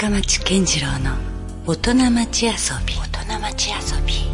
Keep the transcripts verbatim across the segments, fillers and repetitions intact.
深町健次郎の大人町遊び。大人町遊び。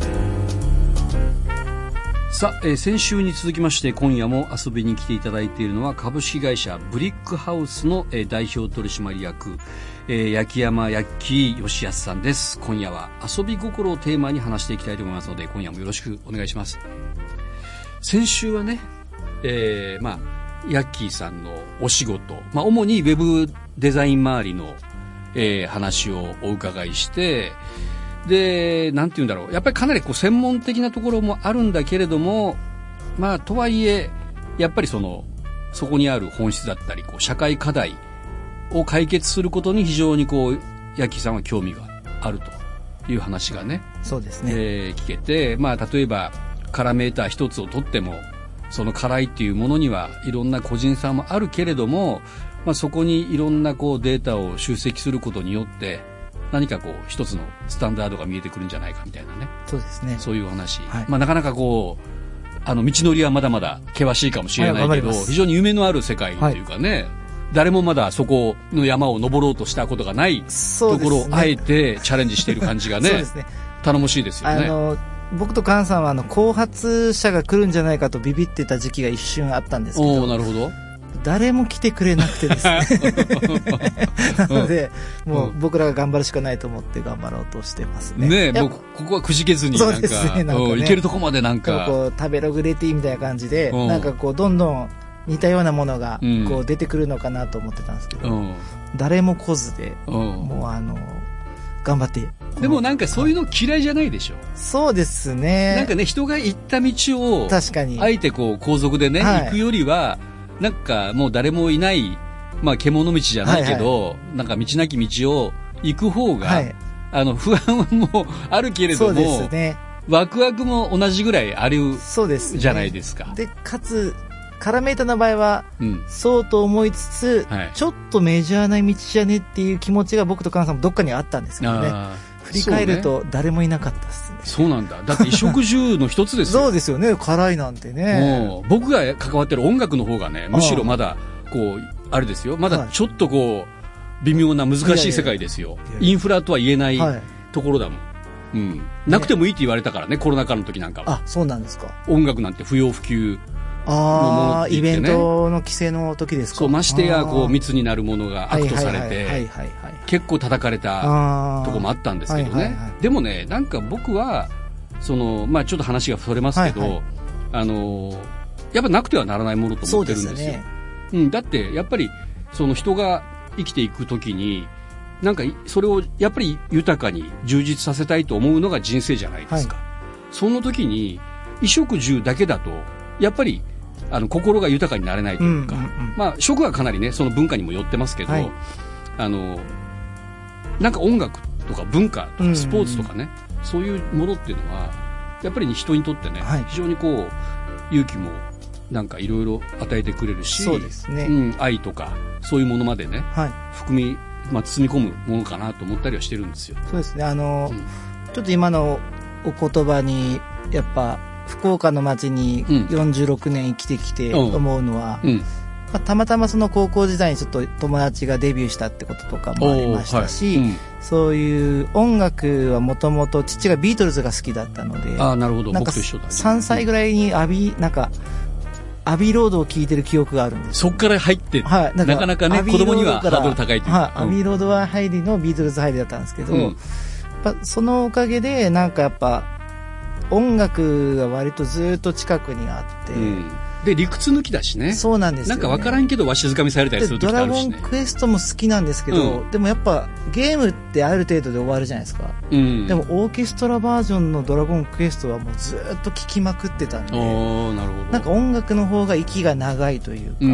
さあ、えー、先週に続きまして今夜も遊びに来ていただいているのは株式会社ブリックハウスの、えー、代表取締役、えー、焼山ヤッキー義康さんです。今夜は遊び心をテーマに話していきたいと思いますので今夜もよろしくお願いします。先週はね、えー、まあヤッキーさんのお仕事、まあ主にウェブデザイン周りの、えー、話をお伺いして、で、なんて言うんだろう。やっぱりかなりこう専門的なところもあるんだけれども、まあ、とはいえ、やっぱりその、そこにある本質だったり、こう、社会課題を解決することに非常にこう、ヤッキーさんは興味があるという話がね。 そうですね。 えー、聞けて、まあ、例えば、カラーメーター一つを取っても、その課題っていうものにはいろんな個人差もあるけれども、まあ、そこにいろんなこう、データを集積することによって、何かこう一つのスタンダードが見えてくるんじゃないかみたいなね。 そうですね。 そういうお話。 はい、 まあなかなかこう、あの道のりはまだまだ険しいかもしれないけど、はい、非常に夢のある世界というかね、はい、誰もまだそこの山を登ろうとしたことがないところをあえてチャレンジしている感じがね、そうですね。頼もしいですよね。 あの僕と菅さんはあの後発者が来るんじゃないかとビビってた時期が一瞬あったんですけど。 おー、なるほど。 誰も来てくれなくてですねなので、うん、もう僕らが頑張るしかないと思って頑張ろうとしてますね。 ねえ、もうここはくじけずになんか、そうですね、なんかね、行けるとこまでなんかこう食べログレティみたいな感じで、うん、なんかこうどんどん似たようなものがこう出てくるのかなと思ってたんですけど、うん、誰も来ずで、うん、もうあの頑張って。 でもなんかそういうの嫌いじゃないでしょ。 そうですね。 なんかね、人が行った道を確かにあえてこう後続でね、はい、行くよりはなんかもう誰もいない、まあ獣道じゃないけど、はいはい、なんか道なき道を行く方が、はい、あの不安もあるけれども、そうですね、ワクワクも同じぐらいあるじゃないですか。 で、かつ、カラメータの場合は、うん、そうと思いつつ、はい、ちょっとメジャーな道じゃねっていう気持ちが僕と菅さんもどっかにあったんですけどね。振り返ると誰もいなかったですね。 そうなんだ。だって衣食住の一つですよ。 そうですよね。辛いなんてね。 もう僕が関わってる音楽の方がね、むしろまだこうあれですよ。まだちょっとこう微妙な難しい世界ですよ。インフラとは言えないところだもん。うん。なくてもいいって言われたからね、コロナ禍の時なんかは。 あ、そうなんですか。 音楽なんて不要不急。 ああ、イベントの規制の時ですか。 そう、ましてやこう密になるものが悪とされて結構叩かれたとこもあったんですけどね。でもね、なんか僕はそのまあちょっと話がそれますけど、はいはい、あのやっぱなくてはならないものと思ってるんですよ。そうですね。うん、だってやっぱりその人が生きていく時になんかそれをやっぱり豊かに充実させたいと思うのが人生じゃないですか。はい、その時に衣食住だけだとやっぱりあの心が豊かになれないというか、うんうんうん、まあ食はかなりねその文化にも寄ってますけど、はい、あのなんか音楽とか文化とかスポーツとかね、うんうん、そういうものっていうのはやっぱり人にとってね、はい、非常にこう勇気もなんかいろいろ与えてくれるし、 そうですね、 うん、愛とかそういうものまでね、はい、含み、まあ、包み込むものかなと思ったりはしてるんですよ。 そうですね、あの、うん、ちょっと今のお言葉にやっぱ福岡の街によんじゅうろくねん生きてきて思うのは、うんうん、まあ、たまたまその高校時代にちょっと友達がデビューしたってこととかもありましたし、はい、うん、そういう音楽はもともと父がビートルズが好きだったので、 あ、なるほど、僕と一緒だね。 さんさいぐらいにアビなんかアビーロードを聴いてる記憶があるんです。 そっから入って、はい、なかなかね子供にはハードル高いというか、 はい、アビーロードは入りのビートルズ入りだったんですけど、うん、やっぱそのおかげでなんかやっぱ音楽が割とずっと近くにあって、うん、 で理屈抜きだしね。 そうなんですよね。 なんか分からんけどわしづかみされたりする時ってあるしね。 ドラゴンクエストも好きなんですけど、うん、でもやっぱゲームってある程度で終わるじゃないですか、うん、でもオーケストラバージョンのドラゴンクエストはもうずっと聴きまくってたんで、 お、なるほど、 なんか音楽の方が息が長いというか、うん、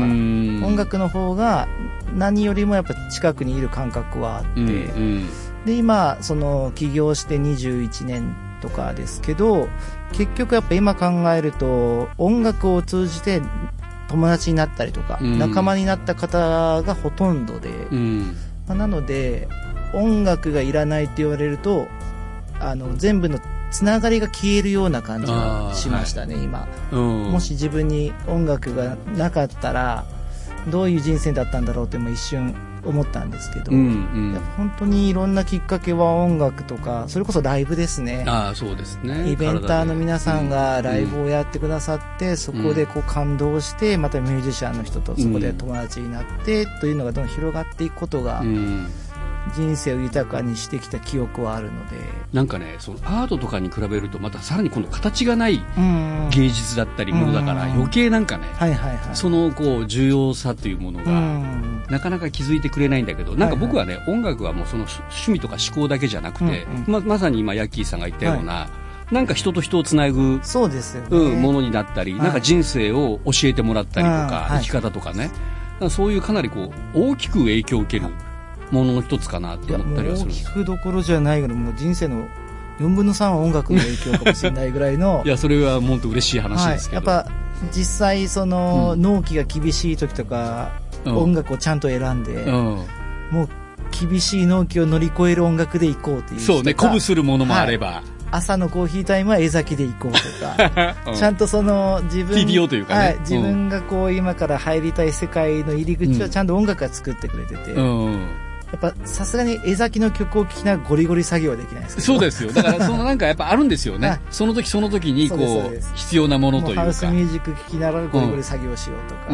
音楽の方が何よりもやっぱ近くにいる感覚はあって、うんうん、で今その起業してにじゅういちねんとかですけど、結局やっぱ今考えると音楽を通じて友達になったりとか、うん、仲間になった方がほとんどで、うん、まあ、なので音楽がいらないって言われるとあの全部のつながりが消えるような感じがしましたね、はい、今、うん、もし自分に音楽がなかったらどういう人生だったんだろうっても一瞬思ったんですけど、うんうん、やっぱ本当にいろんなきっかけは音楽とか、それこそライブですね。 ああ、そうですね。 イベンターの皆さんがライブをやってくださって、うん、そこでこう感動して、またミュージシャンの人とそこで友達になって、うん、というのがどんどん広がっていくことが、うん、人生を豊かにしてきた記憶はあるので、 なんかね、そのアートとかに比べるとまたさらに今度形がない芸術だったりものだから余計なんかね、はいはいはい、そのこう重要さというものがなかなか気づいてくれないんだけど、なんか僕はね、はいはい、音楽はもうその趣味とか思考だけじゃなくて、うんうん、ま, まさに今ヤッキーさんが言ったような、はい、なんか人と人をつなぐそうですよね、 うん、ものになったり、はい、なんか人生を教えてもらったりとか、はい、生き方とかね、はい、そういうかなりこう大きく影響を受けるものの一つかなと思ったりはするんです。 大きくどころじゃないぐらい、もう人生のよんぶんのさんは音楽の影響かもしれないぐらいのいや、それは本当嬉しい話ですけど、 はい、やっぱ実際その、うん、納期が厳しい時とか、うん、音楽をちゃんと選んで、うん、もう厳しい納期を乗り越える音楽でいこうという。 そうね、鼓舞するものもあれば、はい、 朝のコーヒータイムは江崎で行こうとか、うん、ちゃんとその自分ティーピーオー というかね、はい、 自分がこう今から入りたい世界の入り口はちゃんと音楽が作ってくれてて、うん、やっぱさすがに江崎の曲を聴きながらゴリゴリ作業はできないですけど。 そうですよ。だからそのなんかやっぱあるんですよね、はい、その時その時にこう必要なものというか、 ハウスミュージック聴きながらゴリゴリ作業しようとか、うん、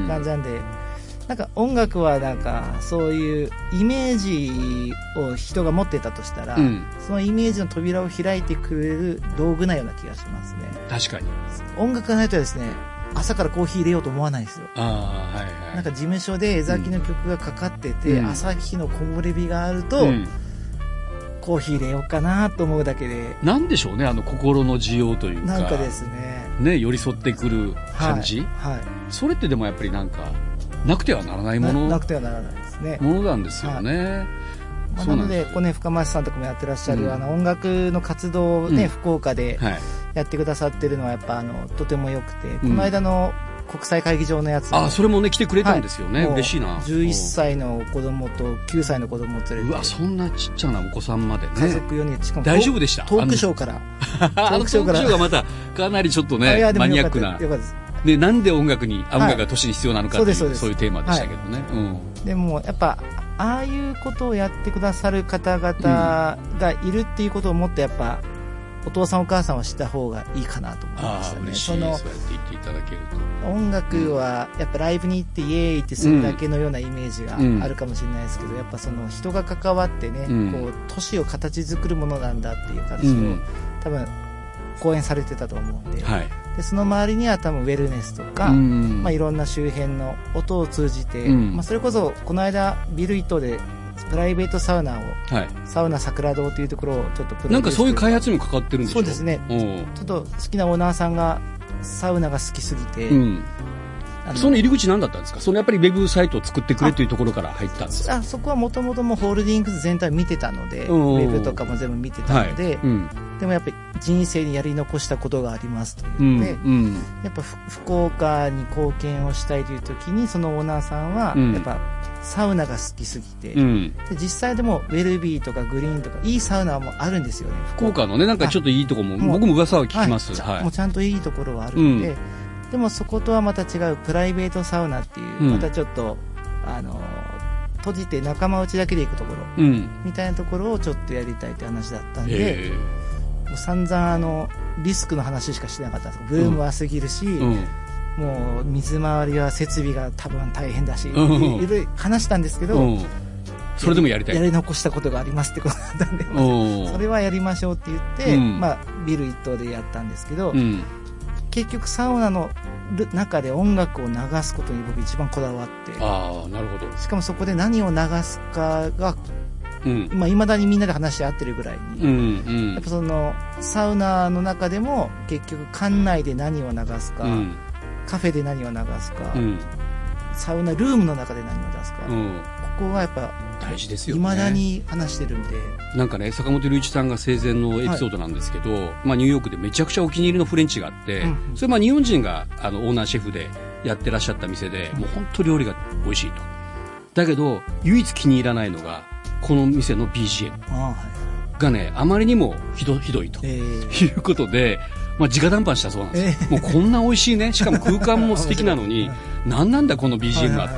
感じなんで、なんか音楽はなんかそういうイメージを人が持ってたとしたら、うん、そのイメージの扉を開いてくれる道具なような気がしますね。 確かに音楽がないとですね、朝からコーヒー入れようと思わないですよ。あ、はいはい、なんか事務所で江崎の曲がかかってて、うん、朝日の木漏れ日があると、うん、コーヒー入れようかなと思うだけで、 なんでしょうね、あの心の需要というか、 なんかですね、 ね、寄り添ってくる感じ、はいはい、それってでもやっぱりなんかなくてはならないものな, なくてはならないですね、 ものなんですよね、はい、 まあ、なのでこう、ね、深町さんとかもやってらっしゃる、うん、あの音楽の活動を、ね、うん、福岡でやってくださってるのはやっぱあのとてもよくて、うん、この間の国際会議場のやつ、 あ、それもね来てくれたんですよね、はい、嬉しいな。 じゅういっさいの子供ときゅうさいの子供を連れて、 うわ、そんなちっちゃなお子さんまでね、 家族よにん、しかも大丈夫でした。 トークショーからあのトークショーがまたかなりちょっとねマニアックなで、なんで音楽に、音楽が都市に必要なのかという、はい、そうです、そうです、そういうテーマでしたけどね、はい、うん、でもやっぱああいうことをやってくださる方々がいるっていうことをもっとやっぱお父さんお母さんは知った方がいいかなと思いましたね。 あ、嬉しい、そのそうやって言っていただけると。 音楽はやっぱライブに行ってイエーイってするだけのようなイメージがあるかもしれないですけど、うん、やっぱその人が関わってね、うん、こう都市を形作るものなんだっていう形を、うん、多分講演されてたと思うんで、はい、でその周りには多分ウェルネスとか、うん、まあ、いろんな周辺の音を通じて、うん、まあ、それこそこの間ビルイットでプライベートサウナを、はい、サウナ桜堂というところをちょっとプロデュース、 なんかそういう開発にもかかってるんでしょ。 そうですね、ちょっと好きなオーナーさんがサウナが好きすぎて、うん、 その入り口何だったんですか。そのやっぱりウェブサイトを作ってくれというところから入ったんですか。 あ、そこはもともともホールディングス全体見てたので、ウェブとかも全部見てたので、はい、うん、でもやっぱり人生にやり残したことがありますというので、うんうん、やっぱ福岡に貢献をしたいという時にそのオーナーさんはやっぱサウナが好きすぎて、うん、で実際でもウェルビーとかグリーンとかいいサウナもあるんですよね。 福岡のね、なんかちょっといいところも僕も噂は聞きます、 はいはい、もうちゃんといいところはあるので、うん、でもそことはまた違うプライベートサウナっていう、うん、またちょっとあの閉じて仲間内だけで行くところ、うん、みたいなところをちょっとやりたいって話だったんで、もう散々あのリスクの話しかしてなかったんです。ブームは過ぎるし、うんうん、もう水回りは設備が多分大変だし、うん、いろいろ話したんですけど、うん、 それでもやりたい、 やり残したことがありますってことだったんで、うん、それはやりましょうって言って、うん、まあ、ビル一棟でやったんですけど、うん、結局サウナの中で音楽を流すことに僕一番こだわって、 あ、なるほど。 しかもそこで何を流すかが、うん、まあ、未だにみんなで話し合ってるぐらいに、うんうん、やっぱそのサウナの中でも結局館内で何を流すか、うん、カフェで何を流すか、うん、サウナルームの中で何を出すか、うん、ここはやっぱ大事ですよね。 未だに話してるんで、 なんかね、坂本龍一さんが生前のエピソードなんですけど、はい、まあ、ニューヨークでめちゃくちゃお気に入りのフレンチがあって、うん、それまあ日本人があのオーナーシェフでやってらっしゃった店で、うん、もう本当料理が美味しいと。だけど唯一気に入らないのがこの店の ビージーエム がね、あまりにもひど、ひどいと、えー、いうことで、まあ、直談判したそうなんです、えー、もうこんな美味しいね、しかも空間も素敵なのに何なんだこの ビージーエム は、はいはいはい、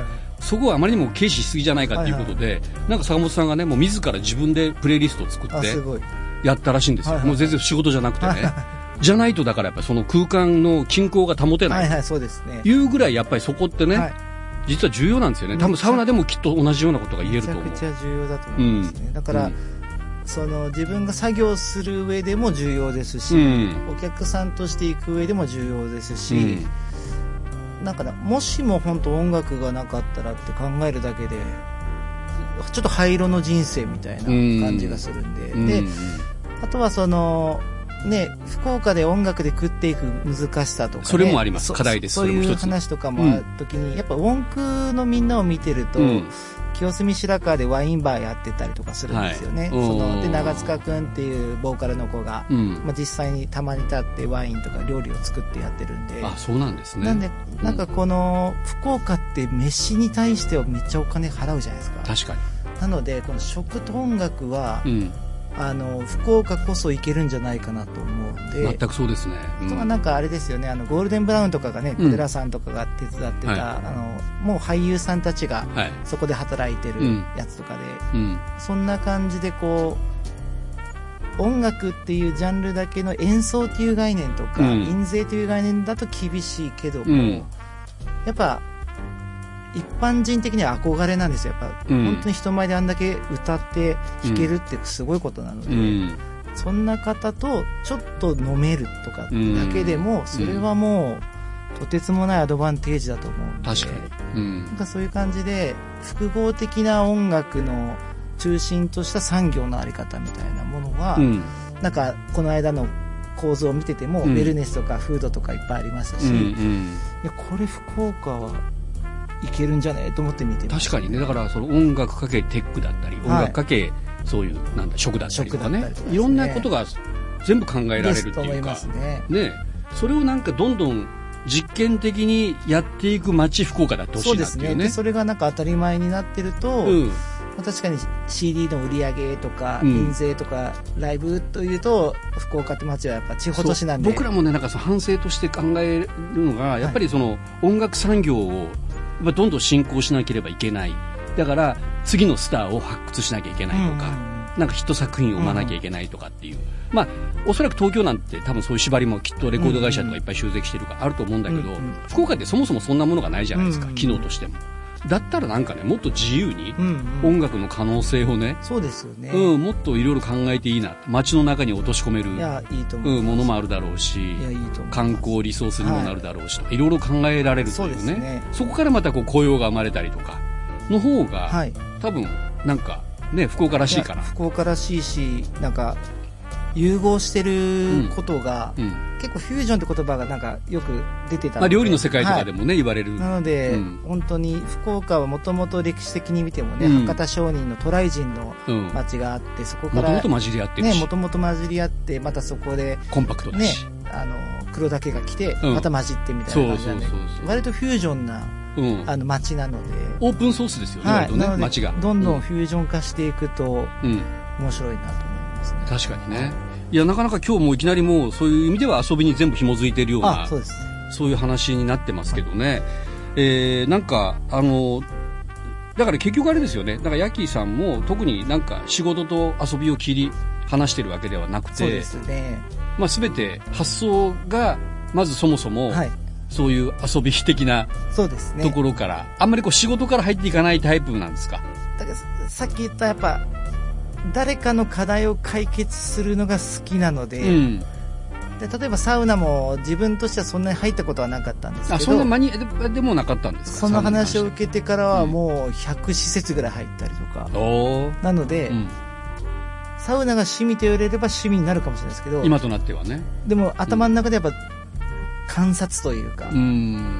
そこはあまりにも軽視しすぎじゃないかっていうことで、はいはい、なんか坂本さんがねもう自ら自分でプレイリストを作ってやったらしいんですよ、はいはい、もう全然仕事じゃなくてね、はいはい、じゃないとだからやっぱりその空間の均衡が保てない、はいはい、そうですね、いうぐらいやっぱりそこってね、はい、実は重要なんですよね。多分サウナでもきっと同じようなことが言えると思う。 めちゃくちゃ重要だと思いますね、うん、だから、うん、その自分が作業する上でも重要ですし、うん、お客さんとして行く上でも重要ですし、うん、なんかもしも本当音楽がなかったらって考えるだけでちょっと灰色の人生みたいな感じがするんで、うん、で、あとはそのね、福岡で音楽で食っていく難しさとか、ね、それもあります。課題です。 そういう話とかもあるときに、うん、やっぱ音区のみんなを見てると、うん、清澄白河でワインバーやってたりとかするんですよね、はい、そので長塚くんっていうボーカルの子が、うん、まあ、実際にたまに立ってワインとか料理を作ってやってるんで、 あ、そうなんですね。 なんでなんかこの福岡って飯に対してはめっちゃお金払うじゃないですか。 確かに。 なのでこの食と音楽は、うん、あの福岡こそいけるんじゃないかなと思うんで。 全くそうですね、 うん、あとはなんかあれですよね、あのゴールデンブラウンとかがね、小寺さんとかが手伝ってた、うん、はい、あのもう俳優さんたちがそこで働いてるやつとかで、うんうん、そんな感じでこう音楽っていうジャンルだけの演奏っていう概念とか、うん、印税という概念だと厳しいけども、うん、やっぱ一般人的には憧れなんですよ。やっぱ、うん、本当に人前であんだけ歌って弾けるってすごいことなので、うん、そんな方とちょっと飲めるとかだけでも、それはもうとてつもないアドバンテージだと思うんで、 確かに、うん、 なんかそういう感じで複合的な音楽の中心とした産業のあり方みたいなものは、うん、なんかこの間の構造を見てても、うん、ウェルネスとかフードとかいっぱいありましたし、うんうん、いやこれ福岡はいけるんじゃねえと思って見てました。 確かにね。だからその音楽かけテックだったり、音楽かけそういうなんだ食だったりとかね、いろんなことが全部考えられるっていうか、 思いますね。 ね、それをなんかどんどん実験的にやっていく街福岡だってほしいなっていうね。そうですね。でそれがなんか当たり前になってると、うん、まあ、確かに シーディー の売り上げとか、うん、印税とかライブというと福岡って街はやっぱ地方都市なんで、 僕らもねなんかその反省として考えるのがやっぱりその音楽産業をどんどん進行しなければいけない。だから次のスターを発掘しなきゃいけないとか、うん、なんかヒット作品を生まなきゃいけないとかっていう、うん、まあおそらく東京なんて多分そういう縛りもきっとレコード会社とかいっぱい集積してるからあると思うんだけど、うんうん、福岡ってそもそもそんなものがないじゃないですか、うんうん、機能としても。だったらなんかねもっと自由に音楽の可能性をね、うんうん、 そうですよね、 うん、もっといろいろ考えていいな、街の中に落とし込める、 いやいいと思います、 うん、ものもあるだろうし、 いやいいと思います、 観光リソースにもなるだろうし、はい、いろいろ考えられるというね、 そうですね。そこからまたこう雇用が生まれたりとかの方が、はい、多分なんかね福岡らしいかな。 福岡らしいし、なんか融合してることが、うんうん、結構フュージョンって言葉がなんかよく出てたので、まあ、 料理の世界とかでもね、はい、言われる。 なので、うん、本当に福岡はもともと歴史的に見てもね、うん、博多商人の渡来人の町があって、うん、そこからもともと混じり合ってるし、 ね、もともと混じり合ってまたそこでコンパクトだし、 ね、あの黒岳が来て、うん、また混じってみたいな感じなんで、割とフュージョンな、うん、あの街なのでオープンソースですよね、はい、割とね街がどんどんフュージョン化していくと、うん、面白いなと思いますね。 確かにね。いやなかなか今日もいきなりもうそういう意味では遊びに全部紐づいているような、 そうです、 そういう話になってますけどね、はい、えー、なんかあのだから結局あれですよね。だからヤッキーさんも特になんか仕事と遊びを切り離してるわけではなくて、 そうですね、 まあ、全て発想がまずそもそも、はい、そういう遊び的なところから、ね、あんまりこう仕事から入っていかないタイプなんですか。 だからさっき言ったやっぱ誰かの課題を解決するのが好きなので、うん、で例えばサウナも自分としてはそんなに入ったことはなかったんですけど、 あそんな間にで, でもなかったんですか。 その話を受けてからはもうひゃく施設ぐらい入ったりとか、うん、なので、うん、サウナが趣味と言われれば趣味になるかもしれないですけど、 今となってはね。でも頭の中でやっぱ、観察というか、うん、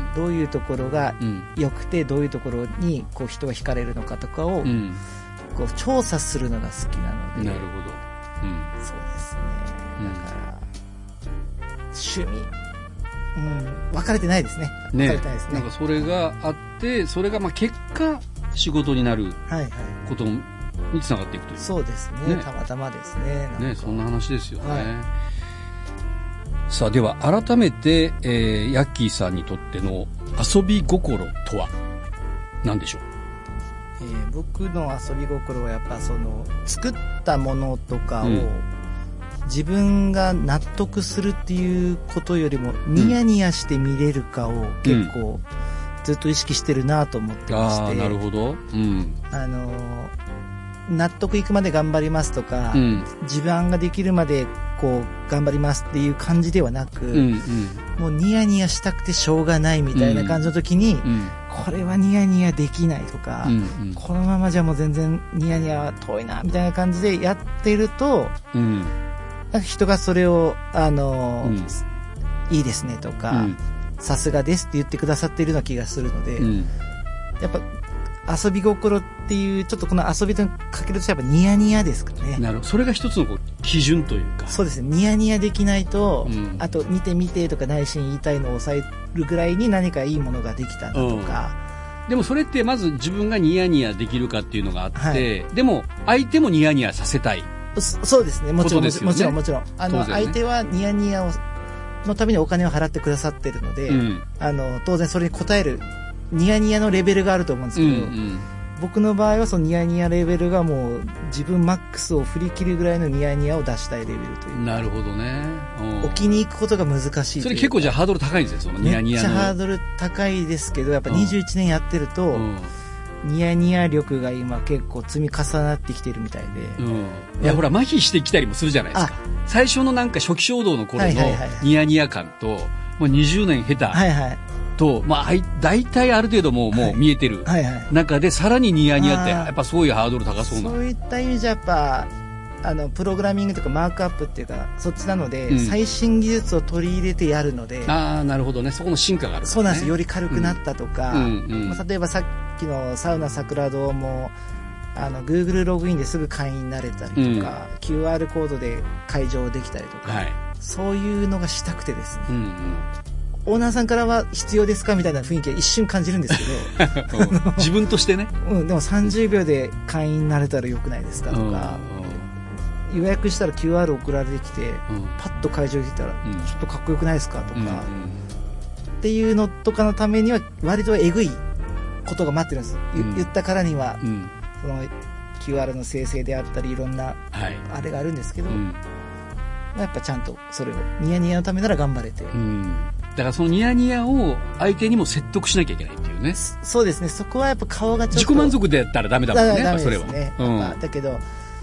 どういうところが良くて、どういうところにこう人が惹かれるのかとかを、うん、こう調査するのが好きなので。 なるほど、うん、 そうですね。だから、うん、趣味、うん、分かれてないですね。分かれてないですね。 なんかそれがあって、それがまあ結果仕事になることにつながっていくという。 そうですね。ね、たまたまですね。 ね、そんな話ですよね。はい、さあでは改めて、えー、ヤッキーさんにとっての遊び心とは何でしょう。 えー、僕の遊び心はやっぱその作ったものとかを、うん、自分が納得するっていうことよりもニヤニヤして見れるかを結構ずっと意識してるなと思ってまして、 うん、あ、なるほど、うん、あの納得いくまで頑張りますとか、うん、自分ができるまでこう頑張りますっていう感じではなく、うんうん、もうニヤニヤしたくてしょうがないみたいな感じの時に、うんうん、これはニヤニヤできないとか、うんうん、このままじゃもう全然ニヤニヤは遠いなみたいな感じでやってると、うん、人がそれをあの、うん、いいですねとか、さすがですって言ってくださっているような気がするので、うん、やっぱ遊び心っていうちょっとこの遊びとかけるとやっぱニヤニヤですかね。 なるほど。それが一つのこう基準というか。 そうですね。ニヤニヤできないと、うん、あと見て見てとか内心言いたいのを抑えるぐらいに何かいいものができたんだとか、 うん、でもそれってまず自分がニヤニヤできるかっていうのがあって、はい、でも相手もニヤニヤさせたい。 そうですね。もちろん、ね、もちろんもちろんあの、ね、相手はニヤニヤをのためにお金を払ってくださってるので、うん、あの当然それに応えるニヤニヤのレベルがあると思うんですけど、うんうん、僕の場合はそのニヤニヤレベルがもう自分マックスを振り切るぐらいのニヤニヤを出したいレベルという。 なるほどね。 置きに行くことが難しい。 それ結構じゃあハードル高いんですよ、そのニヤニヤの。 めっちゃハードル高いですけど、やっぱにじゅういちねんやってると、うん、ニヤニヤ力が今結構積み重なってきてるみたいで、うん、 いやほら麻痺してきたりもするじゃないですか。最初のなんか初期衝動の頃のニヤニヤ感と、もうにじゅうねん経た、はいはいと、まあ、大体ある程度もう、はい、もう見えてる中で、さらにニヤニヤって、やっぱそういうハードル高そうな。 そういった意味じゃやっぱ、あの、プログラミングとかマークアップっていうか、そっちなので、うん、最新技術を取り入れてやるので。 ああ、なるほどね。そこの進化があるからね。 そうなんです。より軽くなったとか、うんうんうんまあ、例えばさっきのサウナ桜堂も、あの、Google ログインですぐ会員になれたりとか、うん、キューアール コードで会場できたりとか、はい、そういうのがしたくてですね。うんうんオーナーさんからは必要ですかみたいな雰囲気は一瞬感じるんですけど自分としてね、 うん、でもさんじゅうびょうで会員になれたらよくないですかとか、予約したら キューアール 送られてきて、うん、パッと会場に来たら、うん、ちょっとかっこよくないですかとか、うんうん、っていうのとかのためには割とえぐいことが待ってるんです、うん、言ったからには、うん、その キューアール の生成であったりいろんな、はい、あれがあるんですけど、うん、やっぱちゃんとそれをニヤニヤのためなら頑張れて、うんだからそのニヤニヤを相手にも説得しなきゃいけないっていうね。 そうですね。そこはやっぱ顔がちょっと自己満足でやったらダメだもんね。 ダメですね。 それは。うん、だけど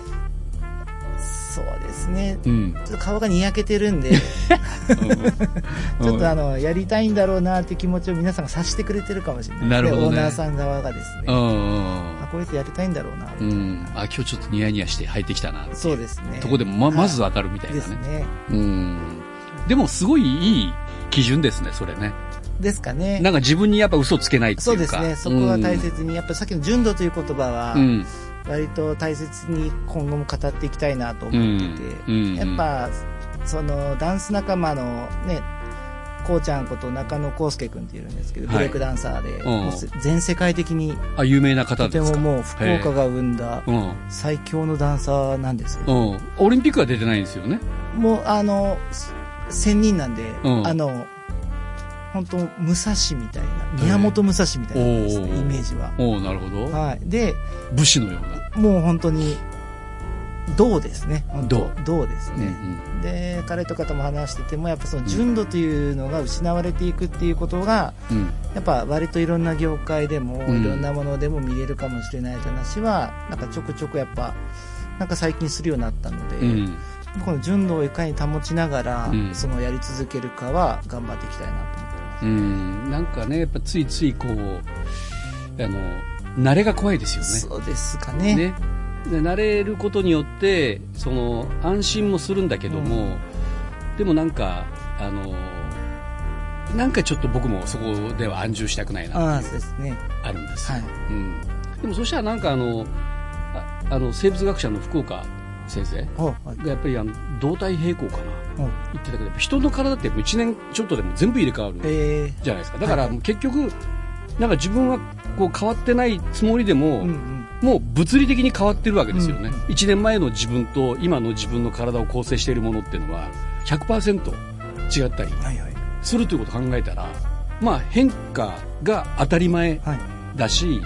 そうですね、うん、ちょっと顔がにやけてるんでちょっとあのやりたいんだろうなって気持ちを皆さんが察してくれてるかもしれない。 なるほどね。 オーナーさん側がですね、うん、あこうやってやりたいんだろうな、うん、 あ今日ちょっとニヤニヤして入ってきたなってそうですね。 とこでも ま, まず分かるみたいなね。ですね。うん。でもすごいいい基準ですね、それね。 ですかね。 なんか自分にやっぱ嘘つけないっていうか。 そうですね。そこは大切に、うん、やっぱさっきの純度という言葉は、うん、割と大切に今後も語っていきたいなと思ってて、うんうん、やっぱそのダンス仲間のね、こうちゃんこと中野康介君っているんですけど、はい、ブレイクダンサーで、うん、全世界的にあ有名な方ですか。 とてももう福岡が生んだ最強のダンサーなんですけど、 うん、オリンピックは出てないんですよね。 もうあの専任なんで、うん、あの本当武蔵みたいな、宮本武蔵みたいなですね、イメージは。 おおなるほど。 はい。で武士のような。 もう本当に銅ですね。 銅銅ですね、うんうん。で彼とかとも話しててもやっぱその純度というのが失われていくっていうことが、うん、やっぱ割といろんな業界でも、うん、いろんなものでも見れるかもしれないって話はなんかちょくちょくやっぱなんか最近するようになったので。うんこの純度をいかに保ちながら、うん、そのやり続けるかは頑張っていきたいなと思ってます。 うんなんかねやっぱついついこうあの慣れが怖いですよね。 そうですかね。ねで慣れることによってその安心もするんだけども、うん、でもなんかあのなんかちょっと僕もそこでは安住したくないなっていう、ね、あるんですよ、はいうん、でもそしたらなんかあのああの生物学者の福岡先生がやっぱりあの動体平衡かな言ってたけど人の体っていちねんちょっとでも全部入れ替わるじゃないですか。だから結局なんか自分はこう変わってないつもりでも、うんうん、もう物理的に変わってるわけですよね、うんうん、いちねんまえの自分と今の自分の体を構成しているものっていうのは ひゃくパーセント 違ったりするということを考えたら、まあ、変化が当たり前だし、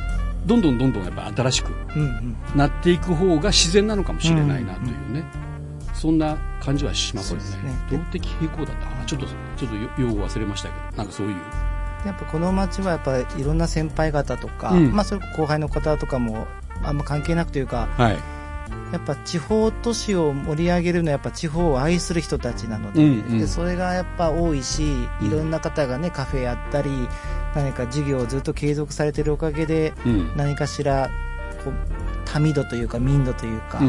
どんどんどんどんやっぱ新しくなっていく方が自然なのかもしれないなというね、そんな感じはしますよね。動的平衡だったちょっとちょっと用語忘れましたけど、なんかそういうやっぱこの町はやっぱりいろんな先輩方とか、うん、まあそれ後輩の方とかもあんま関係なくというか、はい、やっぱ地方都市を盛り上げるのはやっぱ地方を愛する人たちなので、うんうん、でそれがやっぱ多いし、いろんな方がねカフェやったり何か事業をずっと継続されているおかげで、うん、何かしらこう民度というか民度というか、うんうん、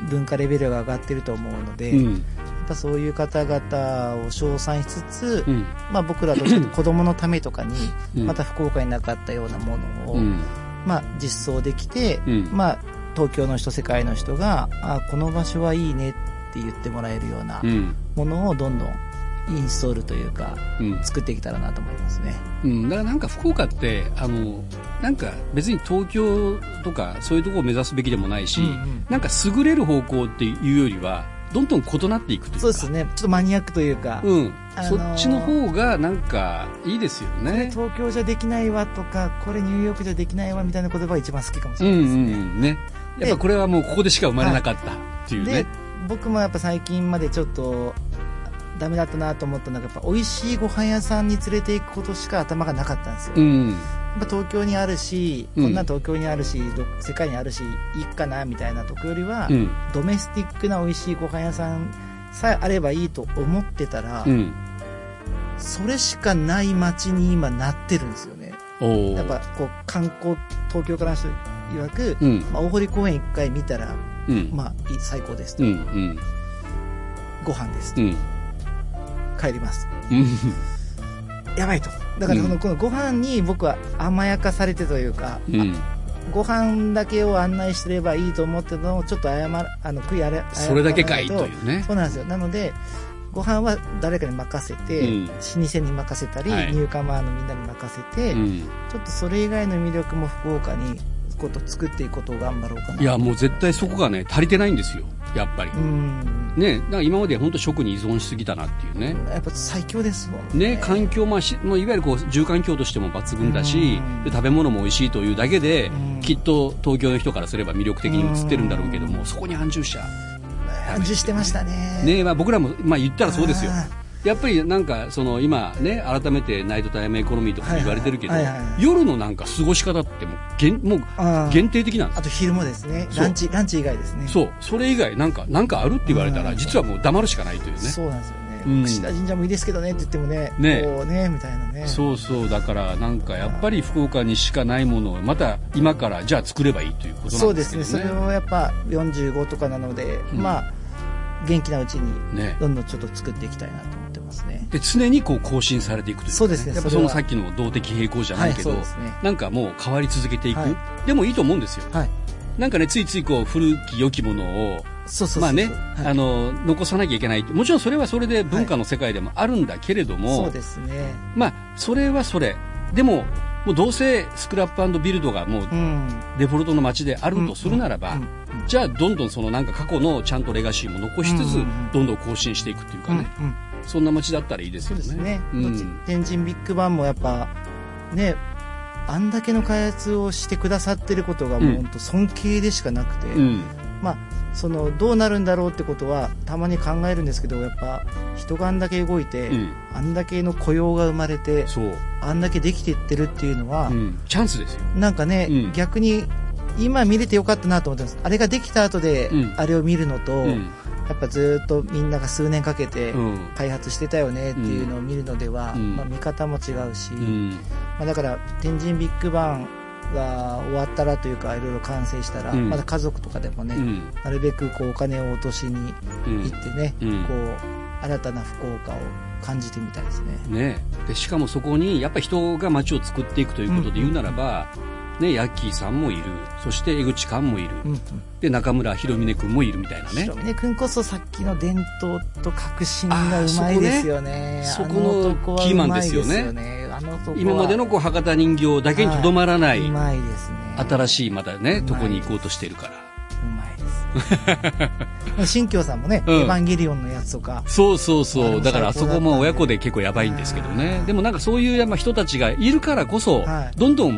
文化レベルが上がっていると思うので、うん、やっぱそういう方々を称賛しつつ、うん、まあ、僕らとちょっと子供のためとかにまた福岡になかったようなものを、うん、まあ、実装できて、うん、まあ、東京の人世界の人があこの場所はいいねって言ってもらえるようなものをどんどんインストールというか、うん、作っていけたらなと思いますね、 うん、だからなんか福岡ってあのなんか別に東京とかそういうところを目指すべきでもないし、うんうん、なんか優れる方向っていうよりはどんどん異なっていくというか、 そうですね、ちょっとマニアックというか、 うん、あのー、そっちの方がなんかいいですよね。 これ東京じゃできないわとかこれニューヨークじゃできないわみたいな言葉が一番好きかもしれないですね、うんうん、ね、 やっぱこれはもうここでしか生まれなかったっていうね、はい、で僕もやっぱ最近までちょっとダメだったなと思ったのがやっぱ美味しいご飯屋さんに連れて行くことしか頭がなかったんですよ、うん、やっぱ東京にあるし、うん、こんな東京にあるし世界にあるしいいかなみたいなとこよりは、うん、ドメスティックな美味しいご飯屋さんさえあればいいと思ってたら、うん、それしかない街に今なってるんですよね。やっぱこう観光東京からの人曰く、うん、まあ、大堀公園一回見たら、うん、まあ最高ですと、うんうん、ご飯ですと、うん、帰りますとやばいと、だからこの、うん、このご飯に僕は甘やかされてというか、うん、ご飯だけを案内してればいいと思ってたのをちょっと謝るあの悔いあれそれだけかいというね。 そうなんですよ。なのでご飯は誰かに任せて、うん、老舗に任せたり、はい、ニューカマーのみんなに任せて、うん、ちょっとそれ以外の魅力も福岡にこと作っていくことを頑張ろうかな。 いやもう絶対そこがね足りてないんですよやっぱり。うんね、だから今まで本当食に依存しすぎたなっていうね。 やっぱ最強ですもんね。 ね、環境もしもういわゆるこう住環境としても抜群だし、で食べ物も美味しいというだけできっと東京の人からすれば魅力的に映ってるんだろうけども、そこに安住しちゃ安住してましたね。 ね、まあ、僕らもまあ言ったらそうですよ。やっぱりなんかその今ね改めてナイトタイムエコノミーとか言われてるけど、はいはいはいはい、夜のなんか過ごし方ってもう限もう限定的なんです。 あと昼もですね、ランチランチ以外ですね。 そう、それ以外なんかなんかあるって言われたら実はもう黙るしかないというね。 そうなんですよね。うん、串田神社もいいですけどねって言ってもね、ねこうねみたいなね。 そうそう、だからなんかやっぱり福岡にしかないものをまた今からじゃあ作ればいいということなんですけどね。 そうですね。それをやっぱよんじゅうごとかなので、うん、まあ元気なうちにどんどんちょっと作っていきたいなと思ってますね。 で常にこう更新されていくというか、ね、 そうですね。 やっぱそのさっきの動的平衡じゃないけど、はい、ね、なんかもう変わり続けていく、はい、でもいいと思うんですよ、はい、なんかねついついこう古き良きものをまあね、はい、あの残さなきゃいけない。もちろんそれはそれで文化の世界でもあるんだけれども、はい、 そうですね。 まあそれはそれでももうどうせスクラップ&ビルドがもうデフォルトの街であるとするならば、うんうんうん、じゃあどんどんそのなんか過去のちゃんとレガシーも残しつつ、うんうん、どんどん更新していくっていうかね、うんうん、そんな街だったらいいですよね。 そうですね、うん、天神ビッグバンもやっぱねあんだけの開発をしてくださってることがもう本当尊敬でしかなくて、うん、まあそのどうなるんだろうってことはたまに考えるんですけど、やっぱ人があんだけ動いて、うん、あんだけの雇用が生まれて、そうあんだけできていってるっていうのは、うん、 チャンスですよ。 なんかね、うん、逆に今見れてよかったなと思ってます。あれができた後で、うん、あれを見るのと、うん、やっぱずっとみんなが数年かけて開発してたよねっていうのを見るのでは、うん、まあ、見方も違うし、うん、まあ、だから天神ビッグバンが終わったらというかいろいろ完成したら、うん、まだ家族とかでもね、うん、なるべくこうお金を落としに行ってね、うん、こう新たな福岡を感じてみたいですね。 ねでしかもそこにやっぱり人が街を作っていくということで言うならば、うんうん、ね、ヤッキーさんもいる、そして江口寛もいる、うんうん、で中村弘峰君もいるみたいなね。 弘峰君こそさっきの伝統と革新がうまいですよね。 そこのキーマンですよね。今までのこう博多人形だけにとどまらない、はい、うまいですね。新しいまたねとこに行こうとしてるからうまいですね。新京さんもね、うん、エヴァンゲリオンのやつとか、 そうそうそう、だからあそこも親子で結構やばいんですけどね。でもなんかそういうやっぱ人たちがいるからこそ、はい、どんどん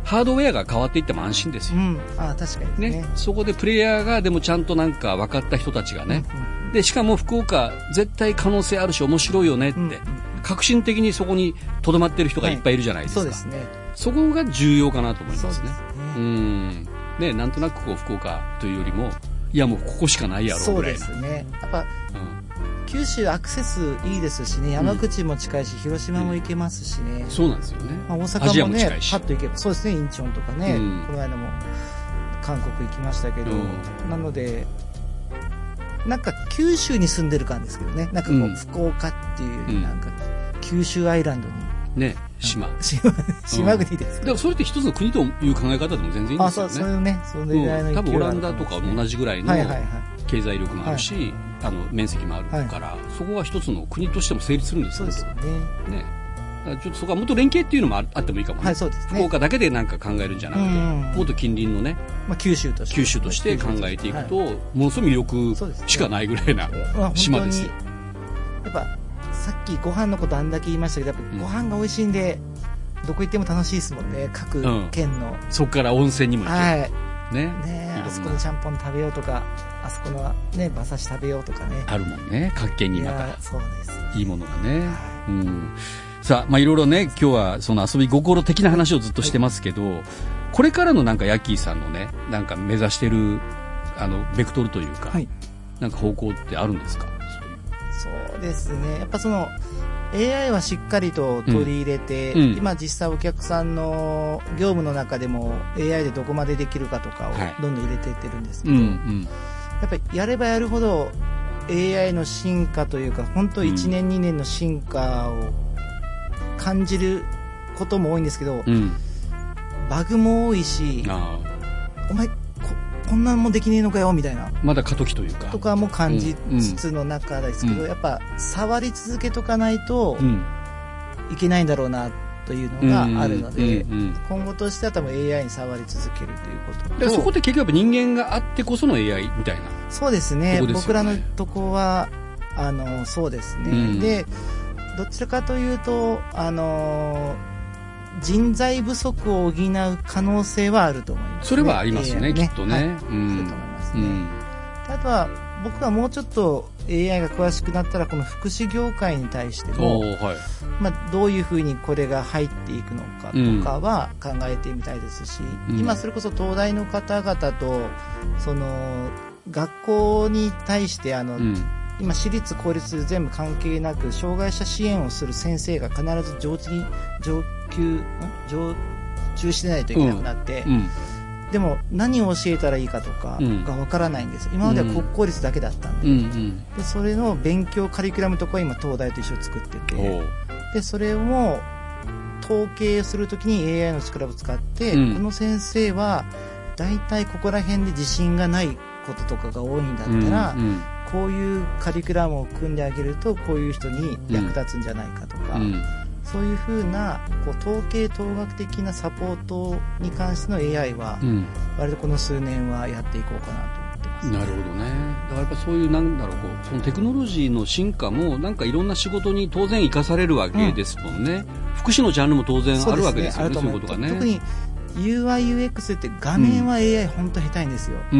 ハードウェアが変わっていっても安心ですよ。 うん、あ確かにですね。 ね、そこでプレイヤーがでもちゃんとなんか分かった人たちがね、うんうん、でしかも福岡絶対可能性あるし面白いよねって、うんうん、革新的にそこにとどまってる人がいっぱいいるじゃないですか。はい、そうですね。そこが重要かなと思いますね。そうですね。うんね、なんとなくこう福岡というよりもいやもうここしかないやろうぐらいな。 そうですね。やっぱ、うん、九州アクセスいいですしね、山口も近いし、うん、広島も行けますしね、 うん、そうなんですよね、 まあ、大阪もねパッと行けばそうですね、インチョンとかね、うん、この間も韓国行きましたけど、うん、なのでなんか九州に住んでる感ですけどね、なんかこう、うん、福岡っていうよりなんか九州アイランドにね、島島島国です、 うん、でもそれって一つの国という考え方でも全然いいんですよね。あ、そう、 それね、それぐらいの勢い、 うん、多分オランダとかも同じぐらいの経済力もあるし、はいはいはい、あの面積もあるから、はい、そこは一つの国としても成立するんですよね。そうですよね。ね、だからちょっとそこはもっと連携っていうのもあってもいいかもね。はい、そうですね。福岡だけでなんか考えるんじゃなくて、うん、もっと近隣のね、 まあ、九州として九州として考えていくと、はい、ものすごい魅力しかないぐらいな島ですよ。 やっぱさっきご飯のことあんだけ言いましたけど、やっぱご飯が美味しいんで、うん、どこ行っても楽しいですもんね、各県の、うん、 そこから温泉にも行ける、はい、ね、 ね、あそこでちゃんぽん食べようとか、あそこのね馬刺し食べようとかね、 あるもんね、各県にまたそうです、 いいものがね、はい、うん、さあ、まあいろいろね、今日はその遊び心的な話をずっとしてますけど、はい、これからのなんかヤッキーさんのね、なんか目指してるあのベクトルというか、はい、なんか方向ってあるんですか？ そうですね、やっぱその エーアイ はしっかりと取り入れて、うんうん、今実際お客さんの業務の中でも エーアイ でどこまでできるかとかをどんどん入れていってるんですけど、はい、うんうん、やっぱりやればやるほど エーアイ の進化というか、本当いちねん、うん、にねんの進化を感じることも多いんですけど、うん、バグも多いし、お前こんなんもできねえのかよみたいな、 まだ過渡期というかとかも感じつつの中ですけど、うん、やっぱ触り続けとかないといけないんだろうなというのがあるので、今後としては多分 エーアイ に触り続けるということと、 そこって結局人間があってこその エーアイ みたいな。 そうですね、僕らのとこはあのそうですね、うん、でどちらかというとあの人材不足を補う可能性はあると思います、ね、それはありますね、きっとね、はい、うん、 あると思いますね、うん、あとは僕はもうちょっと エーアイ が詳しくなったらこの福祉業界に対しても、はい、まあ、どういうふうにこれが入っていくのかとかは考えてみたいですし、うん、今それこそ東大の方々とその学校に対してあの、うん、今私立公立全部関係なく障害者支援をする先生が必ず上智に上級常駐してないといけなくなって、うんうん、でも何を教えたらいいかとかがわからないんですよ。今までは国公立だけだったんで、うんうん、でそれの勉強カリキュラムとか今東大と一緒に作ってて、でそれを統計するときに エーアイ の力を使って、うん、この先生はだいたいここら辺で自信がないこととかが多いんだったら、うんうん、こういうカリキュラムを組んであげるとこういう人に役立つんじゃないかとか、うんうん、そういうふうなこう統計統学的なサポートに関しての エーアイ は、うん、割とこの数年はやっていこうかなと思ってます。 なるほどね。だからやっぱそういうなんだろう、こうそのテクノロジーの進化もなんかいろんな仕事に当然生かされるわけですもんね、うん、福祉のジャンルも当然あるわけですよね、そういうことがね。 特に ユーアイユーエックス って画面は エーアイ 本当下手いんですよ、うん、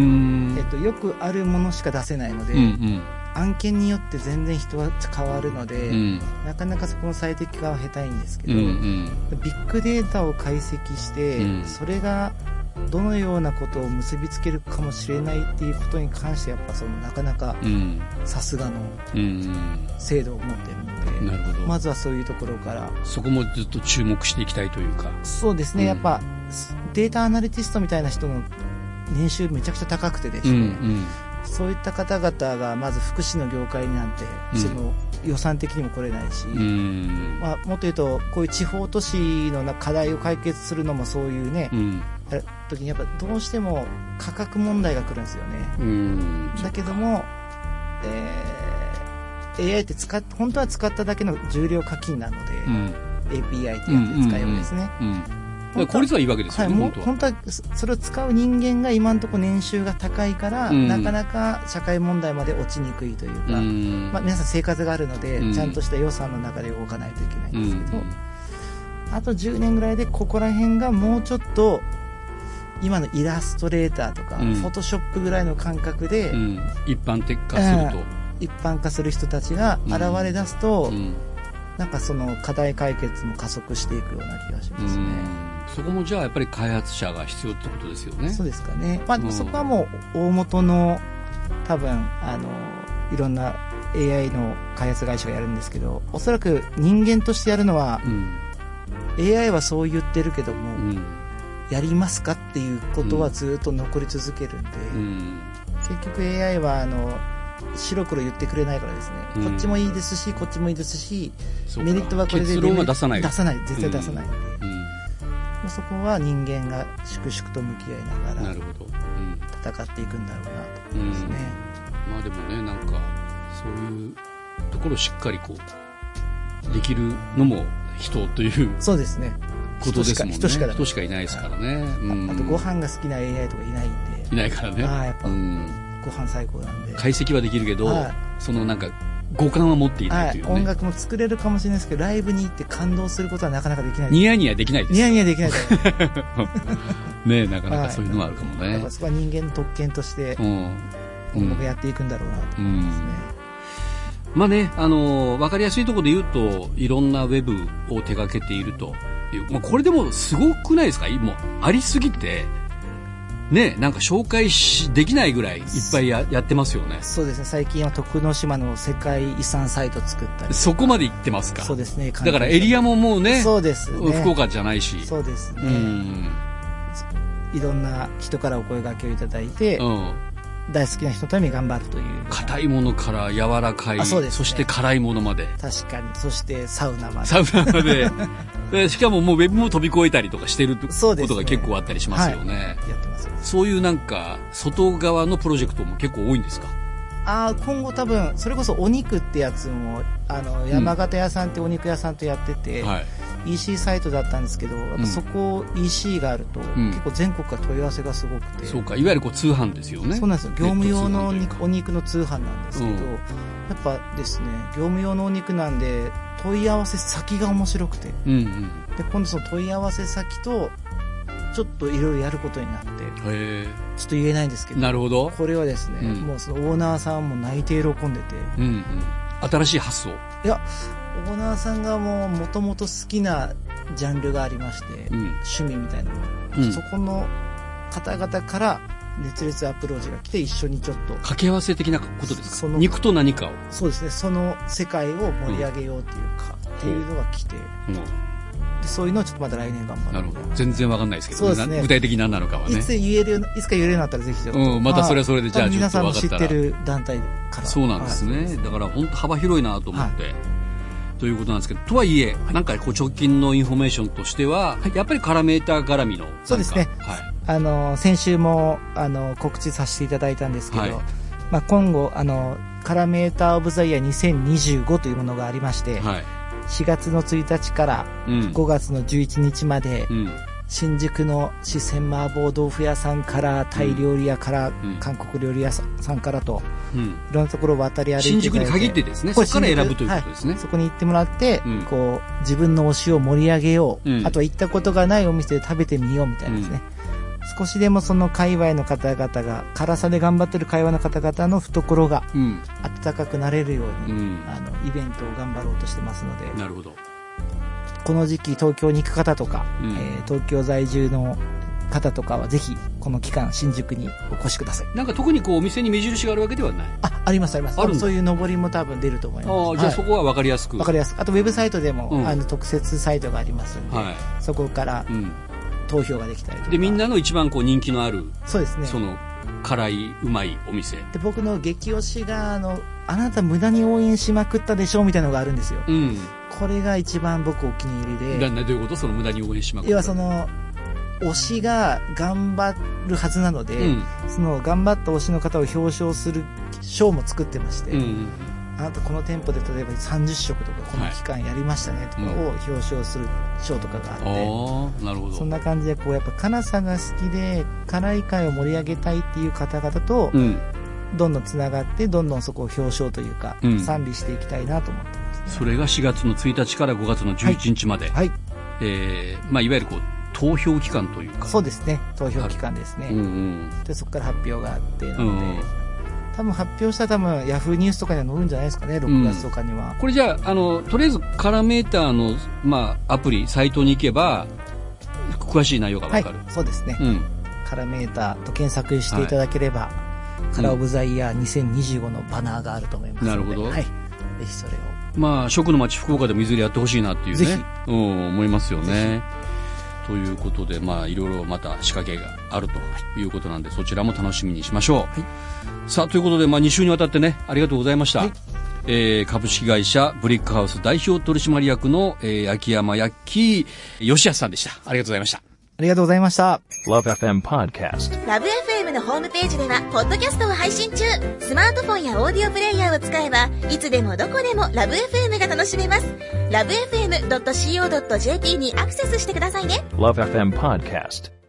えっと、よくあるものしか出せないので、うんうん、案件によって全然人は変わるので、うん、なかなかそこの最適化は下手いんですけど、うんうん、ビッグデータを解析して、うん、それがどのようなことを結びつけるかもしれないっていうことに関してやっぱそのなかなかさすがの精度を持っているので、うんうん、なるほど、まずはそういうところからそこもずっと注目していきたいというか。 そうですね、うん、やっぱデータアナリティストみたいな人の年収めちゃくちゃ高くてですね、うんうん、そういった方々がまず福祉の業界になんて、うん、その予算的にも来れないし、うんまあ、もっと言うとこういう地方都市の課題を解決するのもそういうね、うん、時にやっぱどうしても価格問題が来るんですよね。うんだけども、えー、エーアイ って使っ本当は使っただけの重量課金なので、うん、エーピーアイ ってやつ使いようですね、うんうんうんうん、効率はいいわけですよね、 はい、本当はそれを使う人間が今のところ年収が高いから、うん、なかなか社会問題まで落ちにくいというか、うんまあ、皆さん生活があるので、うん、ちゃんとした予算の中で動かないといけないんですけど、うん、 あとじゅうねんぐらいでここら辺がもうちょっと今のイラストレーターとか、うん、フォトショップぐらいの感覚で、うん、 一般的化すると、 一般化する人たちが現れ出すと、うん、なんかその課題解決も加速していくような気がしますね。 うん、そこもじゃあやっぱり開発者が必要ってことですよね。 そうですかね。まあ、うん、そこはもう大元の多分あのいろんな エーアイ の開発会社がやるんですけど、おそらく人間としてやるのは、うん、エーアイ はそう言ってるけども、うん、やりますかっていうことはずっと残り続けるんで、うん、結局 エーアイ はあの白黒言ってくれないからですね、うん、こっちもいいですしこっちもいいですし、メリットはこれで結論は出さない出さない絶対出さないんで、うんうん、そこは人間が粛々と向き合いながら、なるほど、うん、戦っていくんだろうなと思いますね。 うん、まあでもね、なんかそういうところをしっかりこうできるのも人というそうですねことですもんね。 人しか人しかいないですからね。 うん、あ, あとご飯が好きな エーアイ とかいないんで。 いないからね。 ああやっぱ、うん、ご飯最高なんで。 解析はできるけど、そのなんか五感は持っていないというね。 音楽も作れるかもしれないですけど、ライブに行って感動することはなかなかできない。 ニヤニヤできないです。 ニヤニヤできないねえ、なかなかそういうのはあるかもね。 やっぱそこは人間の特権として音楽やっていくんだろうなと思いますね。 うん、まあね、あの分かりやすいところで言うと、いろんなウェブを手掛けているという、まあ、これでもすごくないですか？もうありすぎてね、なんか紹介しできないぐらいいっぱい や, やってますよね。 そうですね。最近は徳之島の世界遺産サイト作ったり、 そこまで行ってますか？ そうですね。 だからエリアももうね、 そうですね、 福岡じゃないし、 そうですね、うん、いろんな人からお声掛けをいただいて、うん、大好きな人のために頑張るという。 硬いものから柔らかい、 そ,、ね、そして辛いものまで、 確かに、そしてサウナまでサウナまででしかももうウェブも飛び越えたりとかしてることが結構あったりしますよね。はい、やってます。そういうなんか外側のプロジェクトも結構多いんですか？ あ、今後多分それこそお肉ってやつもあの山形屋さんってお肉屋さんとやってて、うん、はい、イーシー サイトだったんですけど、やっぱそこ イーシー があると、うん、結構全国から問い合わせがすごくて、 そうか、いわゆるこう通販ですよね。 そうなんですよ。業務用のお肉、お肉の通販なんですけど、うん、やっぱですね、業務用のお肉なんで問い合わせ先が面白くて、うんうん、で今度その問い合わせ先とちょっといろいろやることになって、へ、ちょっと言えないんですけど、 なるほど。 これはですね、うん、もうそのオーナーさんも泣いて喜んでて、うんうん、 新しい発想。 いや、オーナーさんがもう元々好きなジャンルがありまして、うん、趣味みたいなの、うん、そこの方々から熱烈アプローチが来て、一緒にちょっと掛け合わせ的なことですか？その肉と何かを。 そうですね。その世界を盛り上げようっていうか、うん、っていうのが来て、うん、でそういうのをちょっとまた来年頑張る。 なるほど。全然わかんないですけど、そうですね、具体的に何なのかはね。 いつ言える、いつか言えるようになったらぜひちょっと、 うん、またそれはそれで、じゃあちょっと皆さんも知ってる団体から。 そうなんですね。はい、だから本当幅広いなと思って、はい、ということなんですけど、とはいえ、なんかこう直近のインフォメーションとしては、はい、やっぱりカラメーター絡みの。 そうですね。はい。あの先週もあの告知させていただいたんですけど、はい、まあ、今後あのカラメーターオブザイヤーにせんにじゅうごというものがありまして、はい、しがつのついたちからごがつのじゅういちにちまで、うん、新宿の四川麻婆豆腐屋さんからタイ料理屋から、うん、韓国料理屋さんからと、うん、いろんなところを渡り歩いていただいて、 新宿に限ってですね、そこから選ぶということですね。 はい、そこに行ってもらって、うん、こう自分の推しを盛り上げよう、うん、あとは行ったことがないお店で食べてみようみたいなですね、うん、少しでもその界隈の方々が、辛さで頑張ってる界隈の方々の懐が温かくなれるように、うん、あのイベントを頑張ろうとしてますので。 なるほど。 この時期東京に行く方とか、うん、えー、東京在住の方とかはぜひこの期間新宿にお越しください。 なんか特にこうお店に目印があるわけではない？ あ、ありますあります。ある。そういう上りも多分出ると思います。 ああ、じゃあそこは分かりやすく。 分かりやすく。あとウェブサイトでも、うん、あの特設サイトがありますので、はい、そこから、うん、投票ができたりとか。 でみんなの一番こう人気のある、 そうですね、 その辛いうまいお店で、僕の激推しがあのあなた無駄に応援しまくったでしょみたいなのがあるんですよ。うん、これが一番僕お気に入りで。 どういうこと？その無駄に応援しまくった。 要はその推しが頑張るはずなので、うん、その頑張った推しの方を表彰する賞も作ってまして、うんうん、あなたこの店舗で例えばさんじゅっしょくとかこの期間やりましたねとかを表彰する賞とかがあって、 うん、なるほど。 そんな感じでこうやっぱ辛さが好きで辛い会を盛り上げたいっていう方々と、うん、どんどんつながってどんどんそこを表彰というか、うん、賛美していきたいなと思ってますね。 それがしがつのついたちからごがつのじゅういちにちまで、はいはい、 えー、まあいわゆるこう投票期間というか。 そうですね。投票期間ですね。うんうん、でそこから発表があってなので、うんうん、多分発表したら多分ヤフーニュースとかには載るんじゃないですかね、ろくがつとかには。 うん、これじゃあ、あの、とりあえずカラメーターの、まあ、アプリ、サイトに行けば、詳しい内容がわかる。はい、 そうですね。うん、カラメーターと検索していただければ、はい、カラーオブザイヤーにせんにじゅうごのバナーがあると思いますので。 なるほど。 はい。ぜひそれを。 まあ、食の街福岡でもいずれやってほしいなっていうね。ぜひ。うん、思いますよね。ということで、まあ、いろいろまた仕掛けがあるということなんで、そちらも楽しみにしましょう。はい、さあ、ということで、まあ、に週にわたってね、ありがとうございました。はい、えー、株式会社ブリックハウス代表取締役の、えー、秋山ヤッキー吉安さんでした。ありがとうございました。 ありがとうございました。 Love エフエム Podcast。 ラブ エフエム のホームページでは、ポッドキャストを配信中。スマートフォンやオーディオプレイヤーを使えば、いつでもどこでもラブ エフエム が楽しめます。ラブエフエムドットシーオードットジェーピー にアクセスしてくださいね。 Love エフエム Podcast。